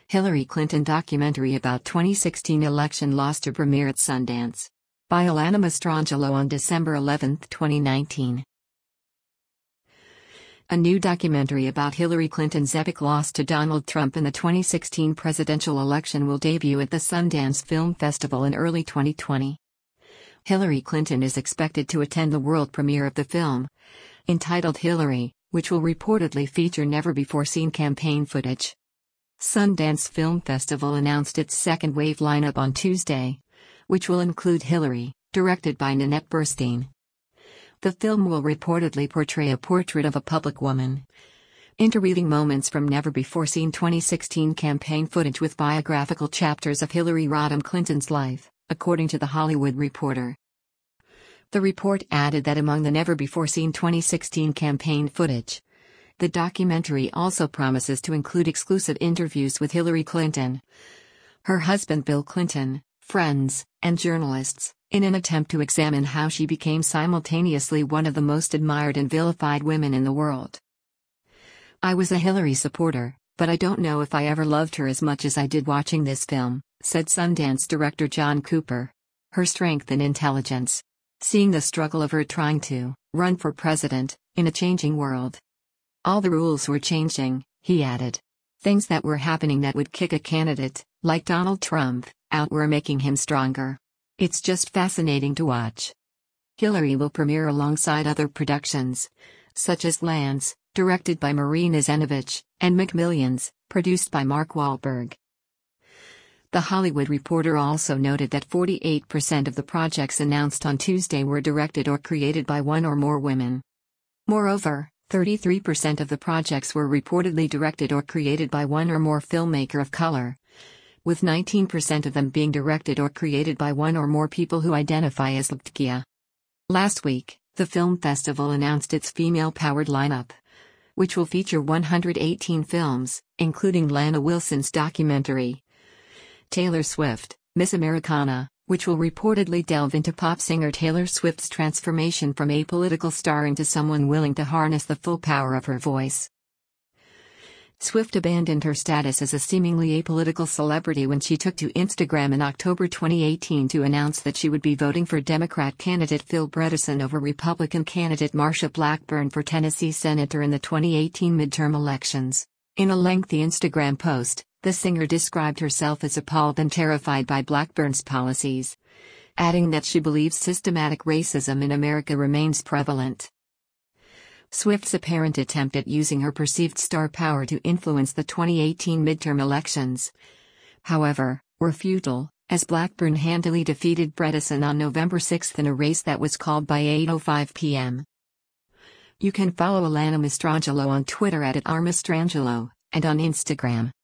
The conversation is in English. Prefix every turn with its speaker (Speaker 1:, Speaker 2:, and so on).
Speaker 1: Hillary Clinton documentary about 2016 election loss to premiere at Sundance. By Alana Mastrangelo on December 11, 2019. A new documentary about Hillary Clinton's epic loss to Donald Trump in the 2016 presidential election will debut at the Sundance Film Festival in early 2020. Hillary Clinton is expected to attend the world premiere of the film, entitled Hillary, which will reportedly feature never-before-seen campaign footage. Sundance Film Festival announced its second wave lineup on Tuesday, which will include Hillary, directed by Nanette Burstein. The film will reportedly portray a portrait of a public woman, interweaving moments from never-before-seen 2016 campaign footage with biographical chapters of Hillary Rodham Clinton's life, according to The Hollywood Reporter. The report added that among the never-before-seen 2016 campaign footage, the documentary also promises to include exclusive interviews with Hillary Clinton, her husband Bill Clinton, friends, and journalists, in an attempt to examine how she became simultaneously one of the most admired and vilified women in the world. "I was a Hillary supporter, but I don't know if I ever loved her as much as I did watching this film," said Sundance director John Cooper. "Her strength and intelligence. Seeing the struggle of her trying to run for president in a changing world. All the rules were changing," he added. "Things that were happening that would kick a candidate, like Donald Trump, out were making him stronger. It's just fascinating to watch." Hillary will premiere alongside other productions, such as Lance, directed by Marina Zenovich, and McMillions, produced by Mark Wahlberg. The Hollywood Reporter also noted that 48% of the projects announced on Tuesday were directed or created by one or more women. Moreover, 33% of the projects were reportedly directed or created by one or more filmmaker of color, with 19% of them being directed or created by one or more people who identify as LGBTQIA. Last week, the film festival announced its female-powered lineup, which will feature 118 films, including Lana Wilson's documentary, Taylor Swift, Miss Americana, which will reportedly delve into pop singer Taylor Swift's transformation from a political star into someone willing to harness the full power of her voice. Swift abandoned her status as a seemingly apolitical celebrity when she took to Instagram in October 2018 to announce that she would be voting for Democrat candidate Phil Bredesen over Republican candidate Marsha Blackburn for Tennessee senator in the 2018 midterm elections. In a lengthy Instagram post, the singer described herself as appalled and terrified by Blackburn's policies, adding that she believes systematic racism in America remains prevalent. Swift's apparent attempt at using her perceived star power to influence the 2018 midterm elections, however, were futile, as Blackburn handily defeated Bredesen on November 6 in a race that was called by 8:05 p.m. You can follow Alana Mastrangelo on Twitter @RMastrangelo, and on Instagram